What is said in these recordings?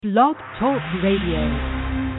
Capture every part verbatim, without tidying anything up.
Blog Talk Radio.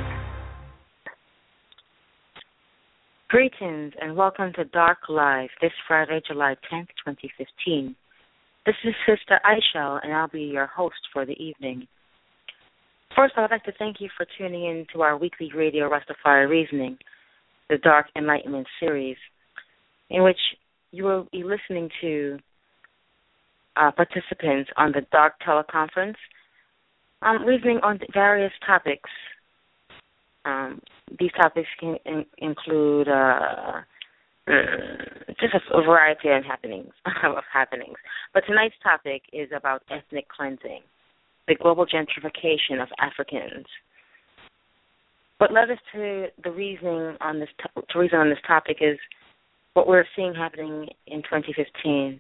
Greetings and welcome to Dark Live this Friday, July tenth, twenty fifteen. This is Sister Aisha, and I'll be your host for the evening. First, I would like to thank you for tuning in to our weekly radio Rastafari Reasoning, the Dark Enlightenment series, in which you will be listening to uh, participants on the Dark Teleconference, um, reasoning on various topics. Um, these topics can in- include uh, uh, just a, a variety of happenings, of happenings. But tonight's topic is about ethnic cleansing, the global gentrification of Africans. What led us to the reasoning on this to, to reason on this topic is what we're seeing happening in twenty fifteen,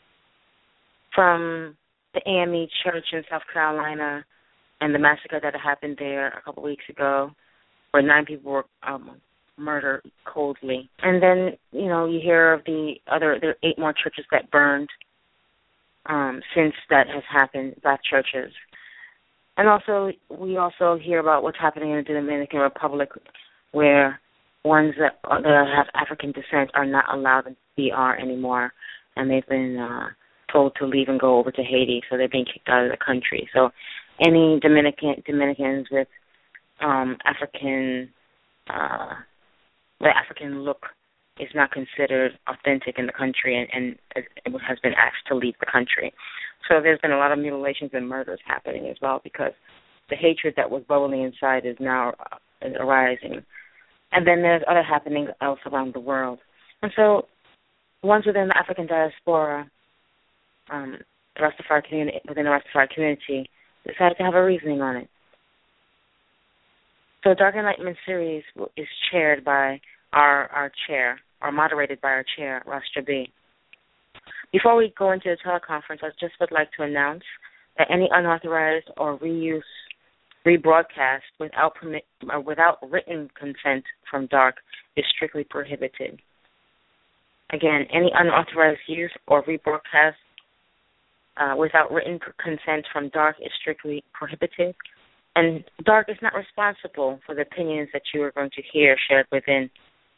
from the A M E Church in South Carolina and the massacre that happened there a couple weeks ago, where nine people were um, murdered coldly. And then, you know, you hear of the other, there are eight more churches that burned um, since that has happened, black churches. And also, we also hear about what's happening in the Dominican Republic, where ones that, that have African descent are not allowed in B R anymore, and they've been uh, told to leave and go over to Haiti, so they're being kicked out of the country. So any Dominican Dominicans with um, African, uh, the African look is not considered authentic in the country, and, and it has been asked to leave the country. So there's been a lot of mutilations and murders happening as well, because the hatred that was bubbling inside is now uh, arising. And then there's other happenings else around the world. And so ones within the African diaspora, um, the Rastafari community, within the Rastafari community, decided to have a reasoning on it. So the Dark Enlightenment series is chaired by our, our chair, or moderated by our chair, Rastra B. Before we go into the teleconference, I just would like to announce that any unauthorized or reuse, rebroadcast without permit, or without written consent from Dark is strictly prohibited. Again, any unauthorized use or rebroadcast uh, without written consent from Dark is strictly prohibited. And Dark is not responsible for the opinions that you are going to hear shared within.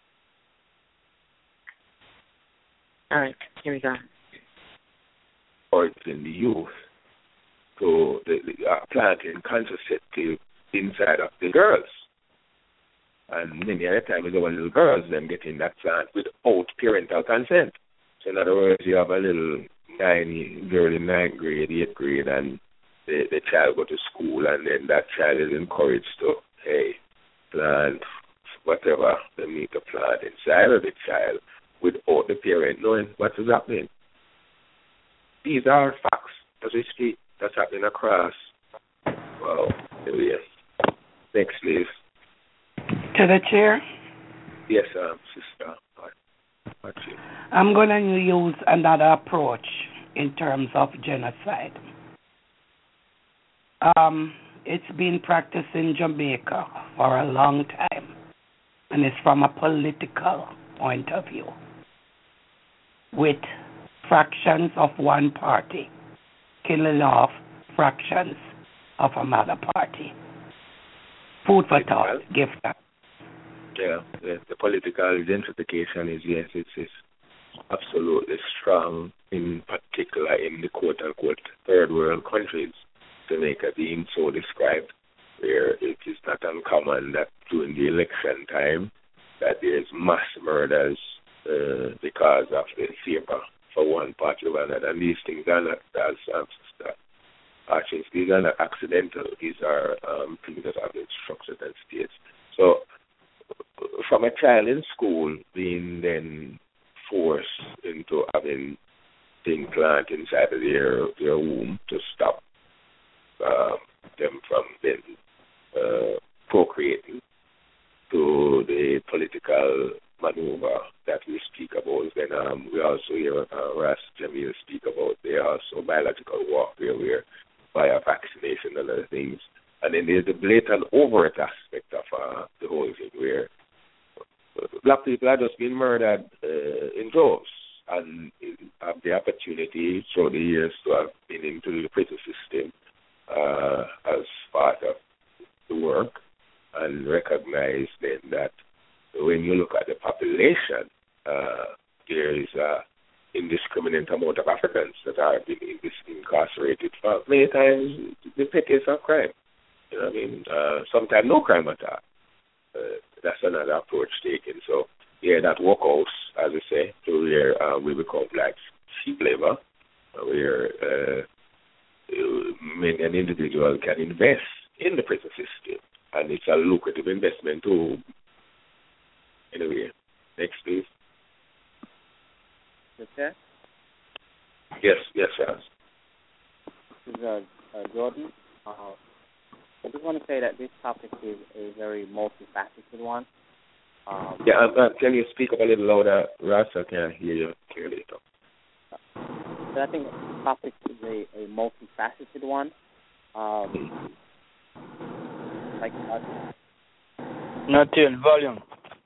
All right, here we go. Or it's in the youth to the, the uh, planting contraceptive inside of the girls. And many other times it's our little girls them getting that plant without parental consent. So in other words, you have a little nine girl in ninth grade, eighth grade, and the, the child go to school, and then that child is encouraged to, hey, plant whatever they need to plant inside of the child without the parent knowing what is happening. These are facts as we speak. That's happening across. Well, anyway. Next, please. To the chair? Yes, um, sister. What you? I'm going to use another approach in terms of genocide. Um, it's been practiced in Jamaica for a long time, and it's from a political point of view, with fractions of one party killing off fractions of another party. Food for thought. Give that. Yeah, the, the political gentrification is, yes, it's, it's absolutely strong, in particular in the quote-unquote third world countries, Jamaica being so described, where it is not uncommon that during the election time that there's mass murders uh, because of the favor for one party or another. And these things are not, as um, Sister Archins, these are not accidental. These are um, things that have been structured and states. So from a child in school being then forced into having things planted inside of their, their womb to stop uh, them from then uh, procreating, to the political maneuver that we speak about. Then um, we also hear uh, Ras Jamil speak about there also biological warfare where via vaccination and other things. And then there's the blatant overt aspect of uh, the whole thing where black people are just being murdered uh, in droves and have the opportunity through the years to have been into the prison system uh, as part of the work and recognize then that when you look at the population, uh, there is a indiscriminate amount of Africans that are being incarcerated for many times the pettiest of crime. You know what I mean? Uh, sometimes no crime at all. Uh, that's another approach taken. So, yeah, that workhouse, as I say, to where uh, we become like cheap labor, where uh, many an individual can invest in the prison system, and it's a lucrative investment too. Anyway, next please. Okay. Yes, yes, Charles. This is uh, uh, Jordan. Uh, I just want to say that this topic is a very multifaceted one. Um, yeah, uh, uh, can you speak up a little louder, Ross? I can't hear you clearly. So I think the topic is a, a multifaceted one. Um, like, uh, Not in volume.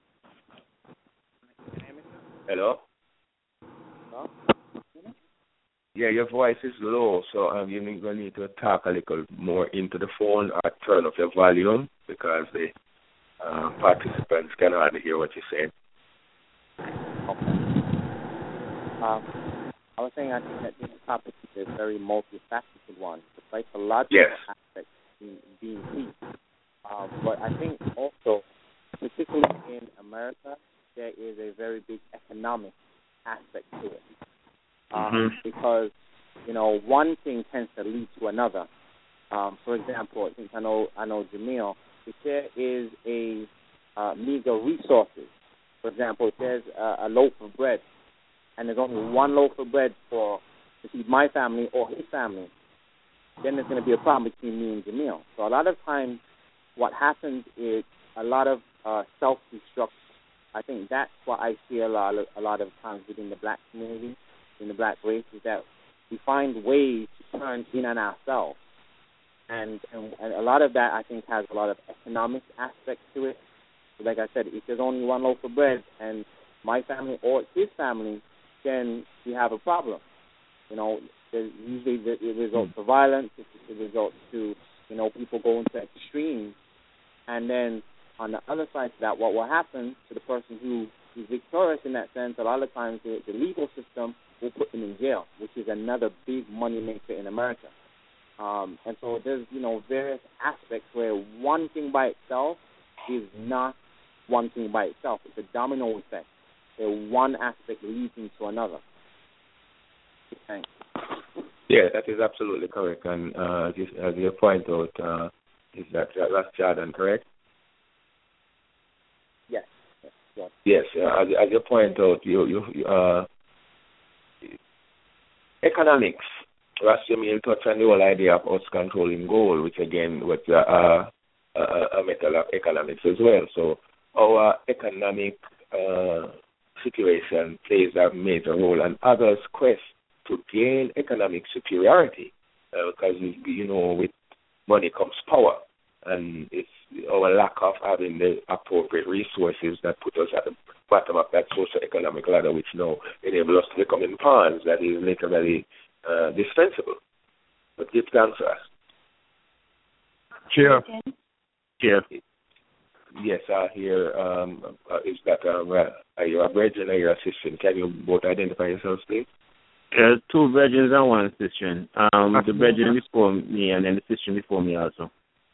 Hello? Hello? Yeah, your voice is low, so um, you're going to need to talk a little more into the phone or turn up your volume because the uh, participants can hardly hear what you're saying. Okay. Um, I was saying I think that this topic is a very multifaceted one. The psychological yes. aspect being, being key. Um, but I think also, particularly in America, there is a very big economic aspect to it. Um, mm-hmm. Because, you know, one thing tends to lead to another. Um, for example, since I know I know Jamil, if there is a uh, meager resources, for example, if there's a, a loaf of bread, and there's only one loaf of bread for to feed my family or his family, then there's going to be a problem between me and Jamil. So a lot of times, what happens is a lot of uh, self-destruction. I think that's what I see a lot of, a lot of times within the black community, in the black race, is that we find ways to turn in on ourselves. And, and and a lot of that, I think, has a lot of economic aspects to it. So like I said, if there's only one loaf of bread and my family or his family, then we have a problem. You know, usually it results to violence, it results to, you know, people going to extremes. And then on the other side of that, what will happen to the person who is victorious in that sense, a lot of times the, the legal system will put them in jail, which is another big money maker in America. Um, and so there's, you know, various aspects where one thing by itself is not one thing by itself. It's a domino effect, where one aspect leads into another. Thanks. Yeah, that is absolutely correct. And uh, just, as you point out, uh, is that that's Jordan, correct? Yes. Yes. Yes. Yes. Uh, as, as you point out, you you uh, economics. Ross, you mean touch on the whole idea of us controlling gold, which again was uh, uh, a, a matter of economics as well. So our economic uh, situation plays a major role, and others' quest to gain economic superiority, uh, because you know with money comes power, and it's our lack of having the appropriate resources that put us at the bottom of that socio-economic ladder, which now enable us to become in pawns that is literally uh, dispensable. But give thanks to us. Chair. Chair. Yes, I hear. Um, uh, is that um, uh, are you a brethren or your assistant? Can you both identify yourselves, please? There's two brethren and one assistant. Um, the brethren before me and then the assistant before me also.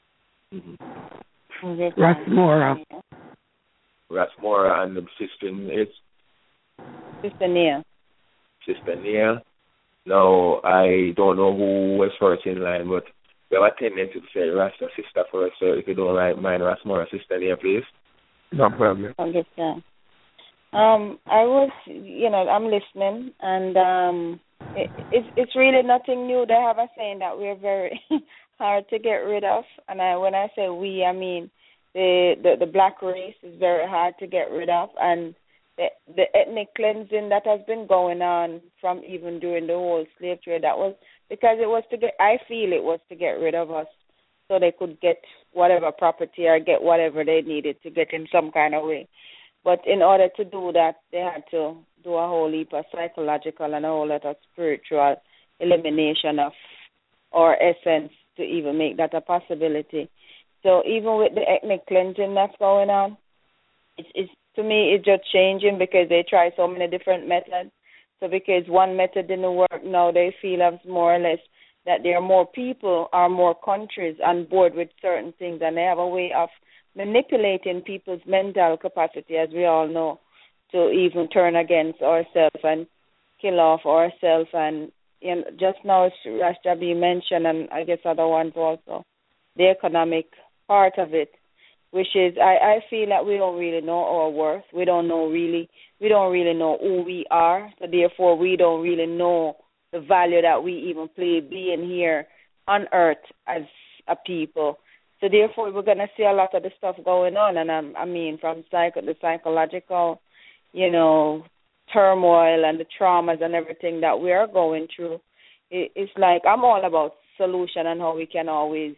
Mm-hmm. Rasmora. Rasmora, and the assistant is? Sister Nia. Sister Nia. Now, I don't know who was first in line, but we have a tendency to say Rasta sister first, so if you don't mind, Rasmora, Sister Nia, please. No problem. Understand. Um, I was, you know, I'm listening, and um, it, it's it's really nothing new. They have a saying that we're very hard to get rid of, and I, when I say we, I mean the, the the black race is very hard to get rid of, and the the ethnic cleansing that has been going on from even during the whole slave trade, that was because it was to get. I feel it was to get rid of us, so they could get whatever property or get whatever they needed to get in some kind of way. But in order to do that, they had to do a whole heap of psychological and a whole lot of spiritual elimination of our essence to even make that a possibility. So even with the ethnic cleansing that's going on, it's, it's to me it's just changing because they try so many different methods. So because one method didn't work, now they feel as more or less that there are more people or more countries on board with certain things, and they have a way of manipulating people's mental capacity, as we all know, to even turn against ourselves and kill off ourselves. And you know, just now, as Rastabi mentioned, and I guess other ones also, the economic part of it, which is I, I feel that we don't really know our worth. We don't know really, we don't really know who we are. So therefore, we don't really know the value that we even play being here on earth as a people. So therefore, we're going to see a lot of the stuff going on. And I'm, I mean, from psycho, the psychological, you know, turmoil and the traumas and everything that we are going through, it, it's like I'm all about solution and how we can always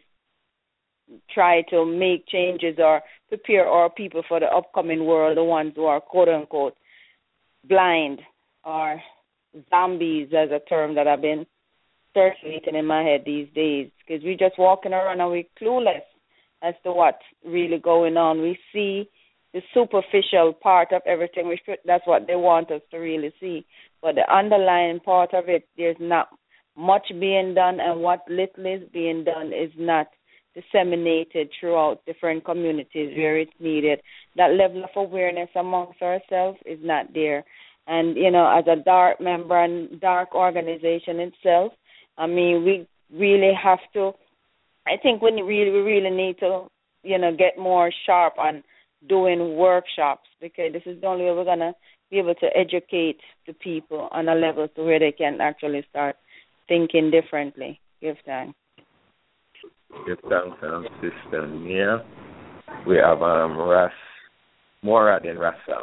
try to make changes or prepare our people for the upcoming world, the ones who are quote-unquote blind or zombies, as a term that I've been circulating in my head these days, because we're just walking around and we're clueless as to what's really going on. We see the superficial part of everything. We should, that's what they want us to really see. But the underlying part of it, there's not much being done, and what little is being done is not disseminated throughout different communities where it's needed. That level of awareness amongst ourselves is not there. And, you know, as a DARK member and DARK organization itself, I mean, we really have to, I think we really, we really need to, you know, get more sharp on doing workshops, because this is the only way we're going to be able to educate the people on a level to where they can actually start thinking differently. Give thanks. Give thanks, um, Sister Nia. We have um, Ras, Mora than Rasa.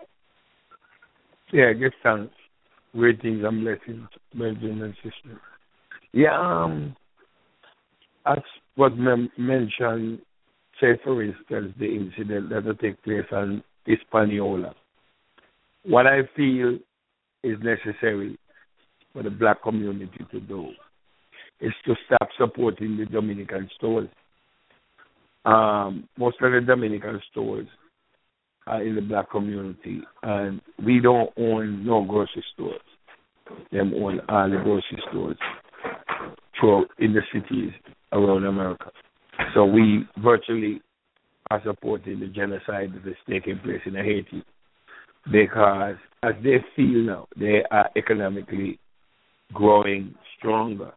Yeah, give thanks. Greetings and blessings, brethren and sisters. Yeah, um, as was mem- mentioned, say for instance, the incident that will take place on Hispaniola. What I feel is necessary for the black community to do is to stop supporting the Dominican stores. Um, most of the Dominican stores are in the black community, and we don't own no grocery stores. Them own all the grocery stores throughout in the cities around America. So we virtually are supporting the genocide that is taking place in Haiti, because as they feel now, they are economically growing stronger.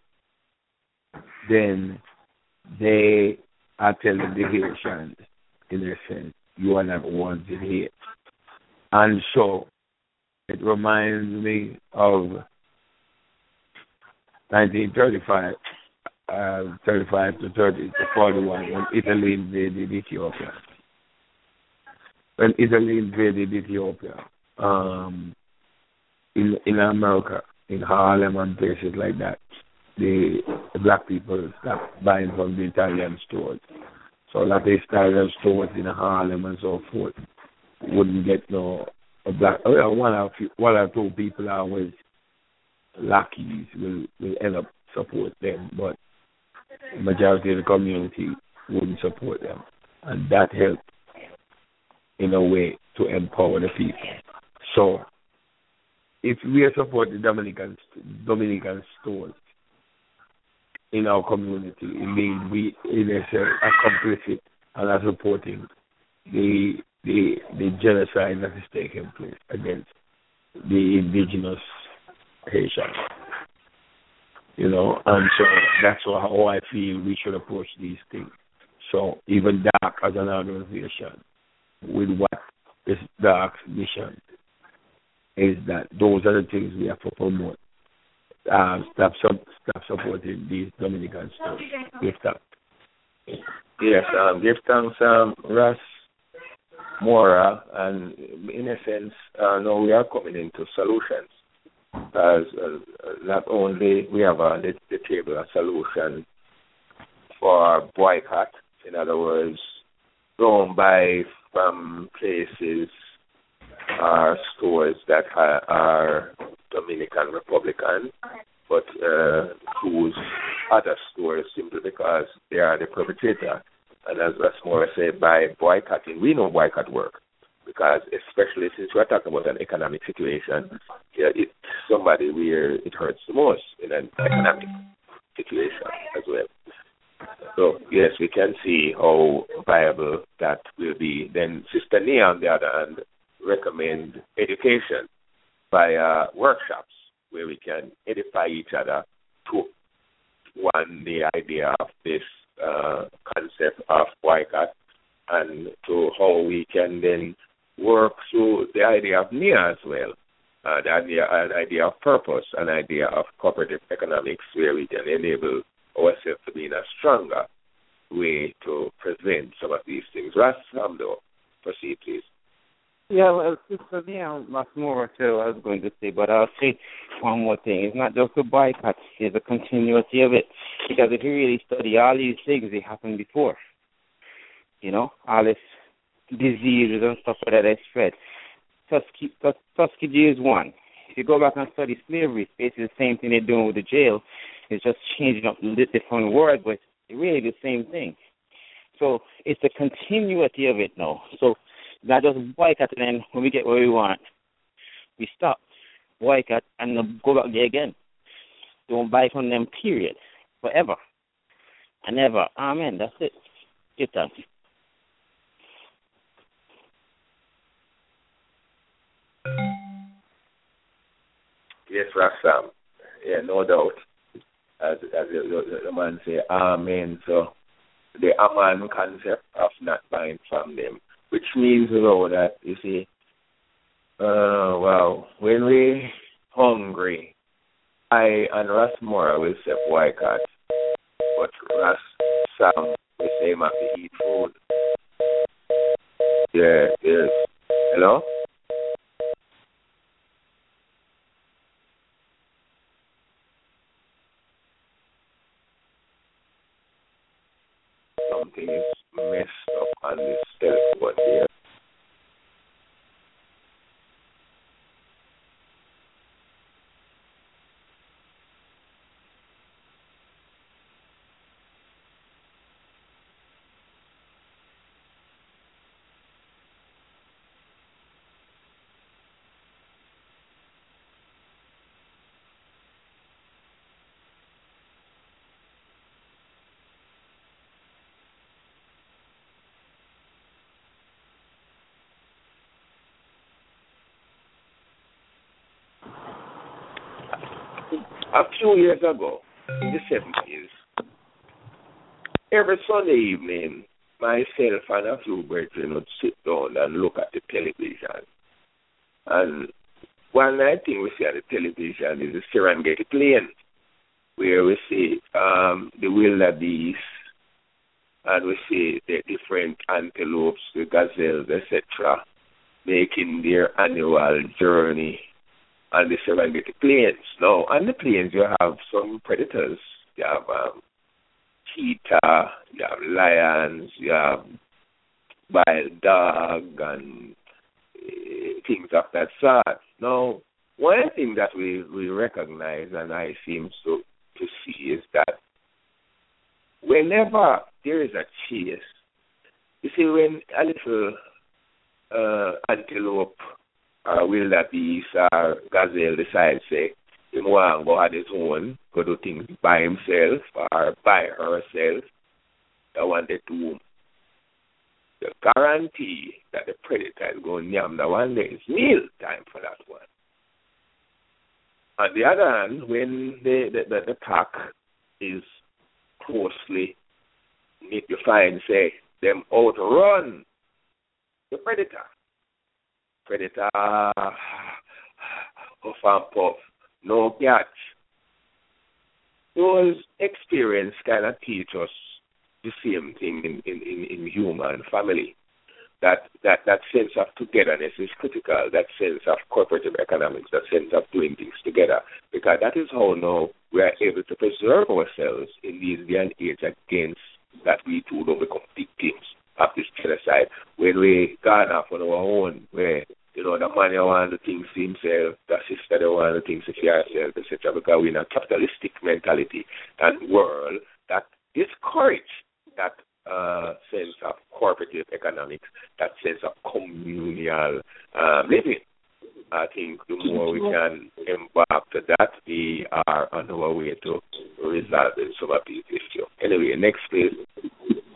Then they are telling the Haitians, in a sense, you are not wanted here. And so it reminds me of nineteen thirty-five, uh, thirty-five to thirty to forty-one, when Italy invaded Ethiopia. When Italy invaded Ethiopia, um, in in America, in Harlem and places like that, the, the black people stopped buying from the Italian stores. So that the Italian stores in Harlem and so forth wouldn't get no a black. Well, one or few, one or two people always lackeys will will end up support them, but the majority of the community wouldn't support them, and that helped in a way to empower the people. So if we support the Dominican Dominican stores in our community, it means we, in a sense, are complicit and are supporting the the the genocide that is taking place against the indigenous Haitians. You know, and so that's how I feel we should approach these things. So even DARK as an organization, with what is DARK's mission, is that those are the things we have to promote. Uh, stop, stop supporting these Dominican stores. Give thanks. Yes, um, give thanks, um, Ras Mora, and in a sense, uh, now we are coming into solutions. As uh, not only we have uh, the, the table a solution for boycott, in other words, don't buy from places or stores that are, are Dominican Republican, but uh, whose other stores simply because they are the perpetrator. And as Rasmora said, by boycotting, we know boycott work. Because especially since we're talking about an economic situation, yeah, it's somebody where it hurts the most in an economic situation as well. So, yes, we can see how viable that will be. Then Sister Nia, on the other hand, recommend education via workshops where we can edify each other to, one, the idea of this uh, concept of boycott, and to how we can then work through the idea of Nia as well, uh, the idea, an idea of purpose, an idea of cooperative economics where we can enable ourselves to be in a stronger way to prevent some of these things. Ras Hamdo, proceed please. Yeah, well, Sister Nia, much more too, I was going to say, but I'll say one more thing. It's not just the boycott, it's the continuity of it. Because if you really study all these things, they happened before. You know, all this diseases and stuff like that that spread. Tuskegee, Tuskegee is one. If you go back and study slavery, it's basically the same thing they're doing with the jail. It's just changing up a different word, but it's really the same thing. So it's the continuity of it now. So not just boycott and then when we get what we want, we stop. Boycott and then go back there again. Don't buy from them, period. Forever. And ever. Amen. That's it. Get done. Yes, Rasam. Yeah, no doubt. As, as the, the, the man say, amen. So the amen concept of not buying from them, which means, you know, that, you see, uh, well, when we hungry, I and Rasmora will say boycott, but Ras Sam will say him have to eat food. Yeah, yes. Hello? Something is messed up on this telephone here. A few years ago, in the seventies, every Sunday evening, myself and a few brethren would sit down and look at the television. And one night thing we see on the television is the Serengeti Plain, where we see um, the wildebeest, and we see the different antelopes, the gazelles, et cetera, making their annual journey on the Serengeti Plains. Now, on the plains, you have some predators. You have um, cheetah, you have lions, you have wild dog, and uh, things of that sort. Now, one thing that we, we recognize, and I seem to, to see, is that whenever there is a chase, you see, when a little uh, antelope or wildebeest or gazelle decides, say, he want to go on his own, go do things by himself or by herself, they wanted to the guarantee that the predator is going to yam that one day is meal time for that one. On the other hand, when the, the, the, the pack is closely knit, you find, say, them outrun the predator. Predator, puff and puff, no catch. Those experience kind of teach us the same thing in, in, in, in human family. That, that that sense of togetherness is critical, that sense of cooperative economics, that sense of doing things together, because that is how now we are able to preserve ourselves in this day and age against that we too don't become victims of this genocide when we gone off on our own, where, you know, the man you want to do things to himself, the sister they want to do things to herself, et cetera. Because we're in a capitalistic mentality and world that discourage that uh, sense of cooperative economics, that sense of communal uh, living. I think the more we can embark to that, we are on our way to resolving some of these issues. Anyway, next please.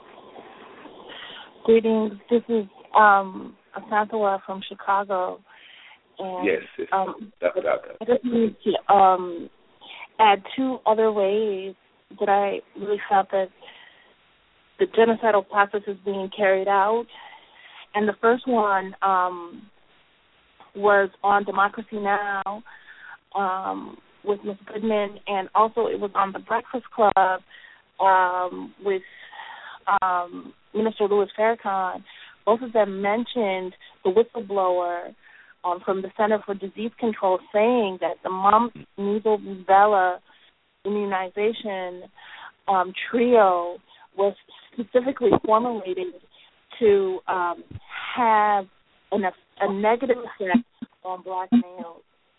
Greetings. This is um, Asanthala from Chicago. And, yes, yes. Um, that's that. I just need to um, add two other ways that I really felt that the genocidal process is being carried out. And the first one um, was on Democracy Now! Um, with Miz Goodman, and also it was on The Breakfast Club um, with um, Minister Louis Farrakhan. Both of them mentioned the whistleblower um, from the Center for Disease Control saying that the mumps, measles, rubella immunization um, trio was specifically formulated to um, have an, a negative effect on black males.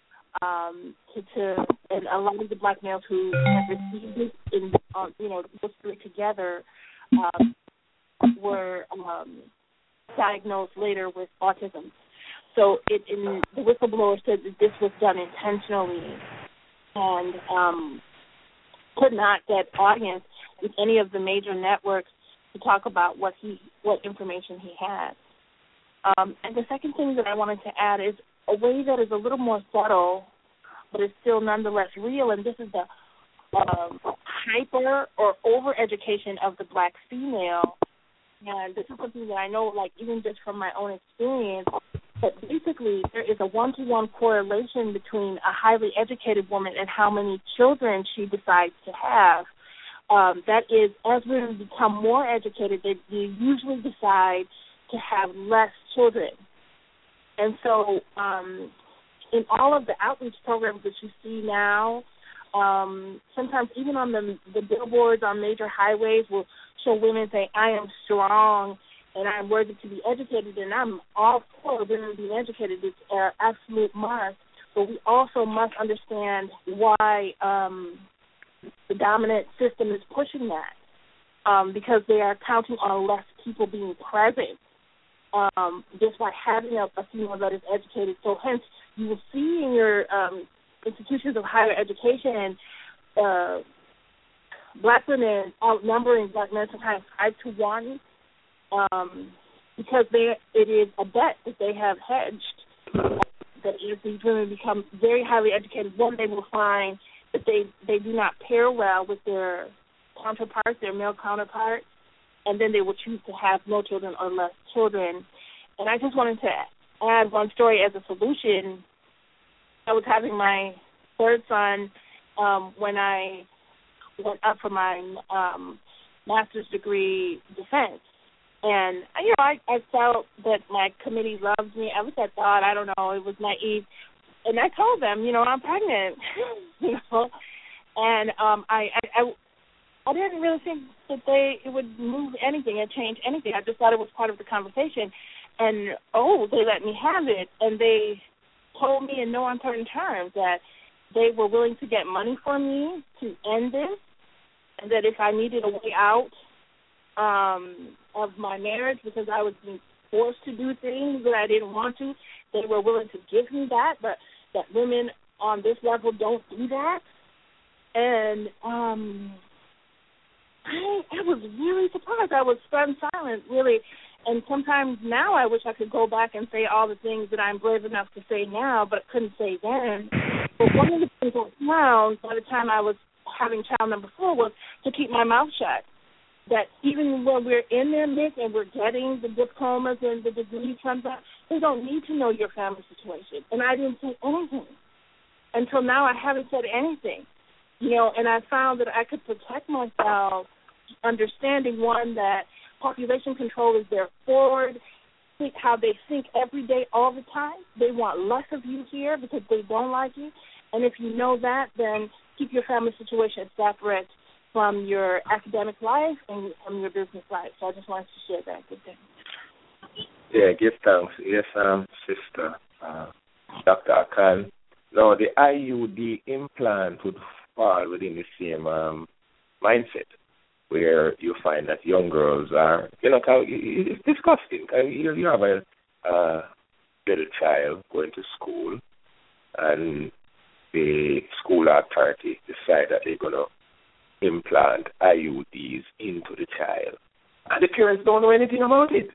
Um, to, to and a lot of the black males who have received it in, um, you know, those three together um, were um, diagnosed later with autism. So it, in, the whistleblower said that this was done intentionally and um, could not get audience with any of the major networks to talk about what he, what information he had. Um, and the second thing that I wanted to add is a way that is a little more subtle, but is still nonetheless real, and this is the um, hyper or over-education of the black female. And this is something that I know, like, even just from my own experience, that basically there is a one-to-one correlation between a highly educated woman and how many children she decides to have. Um, that is, as women become more educated, they, they usually decide to have less children. And so um, in all of the outreach programs that you see now, um, sometimes even on the, the billboards on major highways will show women say, I am strong and I'm worthy to be educated, and I'm all for women being educated. It's an absolute must. But we also must understand why um, the dominant system is pushing that, um, because they are counting on less people being present. Um, just by having a, a female that is educated. So hence, you will see in your um, institutions of higher education, uh, black women outnumbering black men sometimes five to one, um, because they, it is a bet that they have hedged, that if these women become very highly educated, one, they will find that they, they do not pair well with their counterparts, their male counterparts, and then they will choose to have no children or less children. And I just wanted to add one story as a solution. I was having my third son um, when I went up for my um, master's degree defense. And, you know, I, I felt that my committee loved me. I was that thought, I don't know, it was naive. And I told them, you know, I'm pregnant, you know. And um, I, I, I I didn't really think that they it would move anything and change anything. I just thought it was part of the conversation. And, oh, they let me have it. And they told me in no uncertain terms that they were willing to get money for me to end this, and that if I needed a way out um, of my marriage because I was being forced to do things that I didn't want to, they were willing to give me that, but that women on this level don't do that. And um I, I was really surprised. I was stunned silent, really. And sometimes now I wish I could go back and say all the things that I'm brave enough to say now, but couldn't say then. But one of the things I found by the time I was having child number four was to keep my mouth shut. That even when we're in their midst and we're getting the diplomas and the degrees from them, they don't need to know your family situation. And I didn't say anything. Until now I haven't said anything. You know, and I found that I could protect myself understanding, one, that population control is their forward, think how they think every day, all the time. They want less of you here because they don't like you. And if you know that, then keep your family situation separate from your academic life and from your business life. So I just wanted to share that with them. Yeah, give thanks. Yes, um, sister. uh, Doctor Akan. Now, the I U D implant would fall within the same um, mindset, where you find that young girls are, you know, it's disgusting. You, you have a uh, little child going to school, and the school authority decide that they're going to implant I U Ds into the child, and the parents don't know anything about it.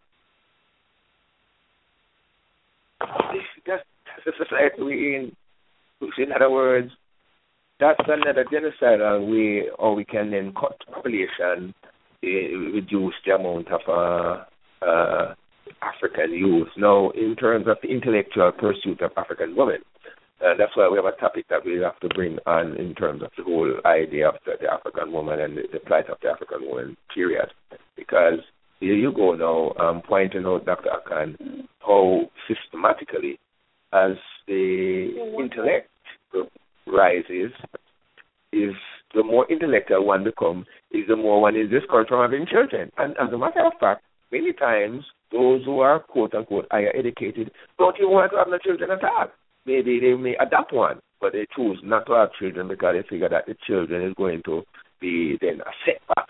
That's, that's the society we're in. In other words, that's another genocidal way, or we can then cut population, uh, reduce the amount of uh, uh, African youth. Now, in terms of the intellectual pursuit of African women, uh, that's why we have a topic that we have to bring on in terms of the whole idea of the, the African woman and the, the plight of the African woman, period. Because here you go now, um, pointing out, Doctor Akan, how systematically, as the intellect rises, is the more intellectual one becomes, is the more one is discouraged from having children. And as a matter of fact, many times those who are quote unquote higher educated don't even want to have no children at all. Maybe they may adopt one, but they choose not to have children because they figure that the children is going to be then a setback.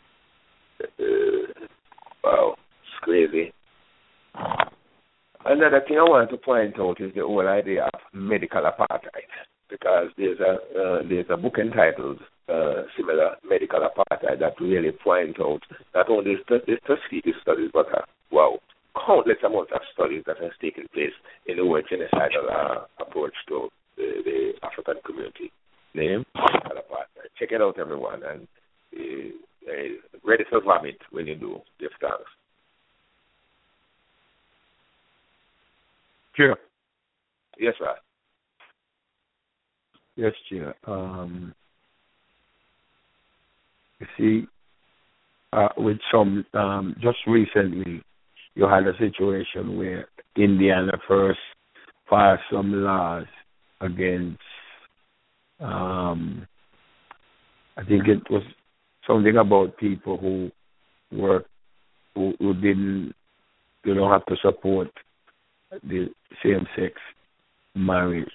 Uh, wow, it's crazy. Another thing I want to point out is the whole idea of medical apartheid, because there's a uh, there's a book entitled uh, similar medical apartheid that really points out not only the Tuskegee studies, but uh, wow, countless amounts of studies that has taken place in the whole genocidal uh, approach to the, the African community. Name medical apartheid. Check it out, everyone, and uh, uh, ready to vomit when you do. Give thanks. Sure. Yes, sir. Yes, Chair. Um, you see, uh, with some, um, just recently, you had a situation where Indiana first passed some laws against, um, I think it was something about people who work, who, who didn't, you don't have to support the same-sex marriage.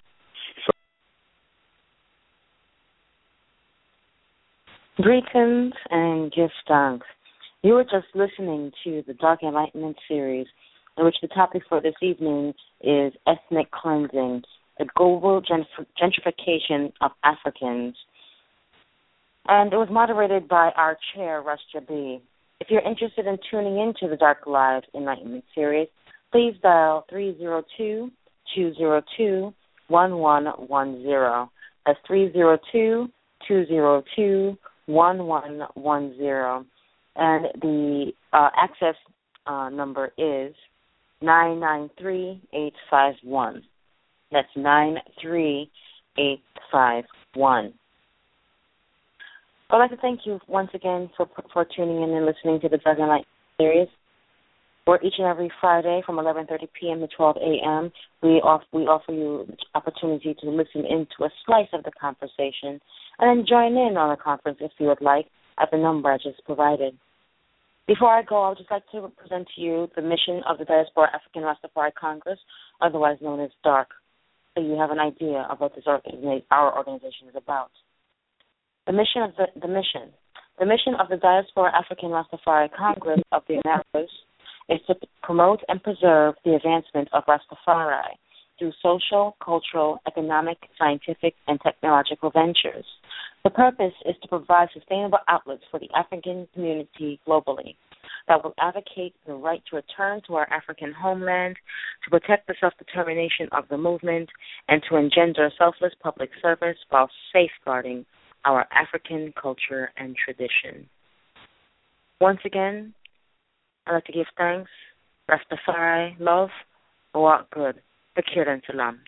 So Greetings and give thanks. You were just listening to the Dark Enlightenment series, in which the topic for this evening is ethnic cleansing, the global gentrification of Africans. And it was moderated by our chair, Rush Jabi. If you're interested in tuning into the Dark Lives Enlightenment series, please dial three zero two, two zero two, one one one zero. That's three zero two, two zero two, one one one zero. And the uh, access uh, number is nine nine three, eight five one. That's nine three eight five one. I'd like to thank you once again for for tuning in and listening to the Dark Enlightenment series. Where each and every Friday from eleven thirty p.m. to twelve a.m. we offer, we offer you the opportunity to listen into a slice of the conversation and then join in on the conference if you would like at the number I just provided. Before I go, I would just like to present to you the mission of the Diaspora African Rastafari Congress, otherwise known as DARC, so you have an idea of what this organi- our organization is about. The mission of the, the mission. The mission of the Diaspora African Rastafari Congress of the Americas is to promote and preserve the advancement of Rastafari through social, cultural, economic, scientific, and technological ventures. The purpose is to provide sustainable outlets for the African community globally that will advocate the right to return to our African homeland, to protect the self-determination of the movement, and to engender selfless public service while safeguarding our African culture and tradition. Once again, I'd like to give thanks, Rastafari, love, walk good, Fakir and Salam.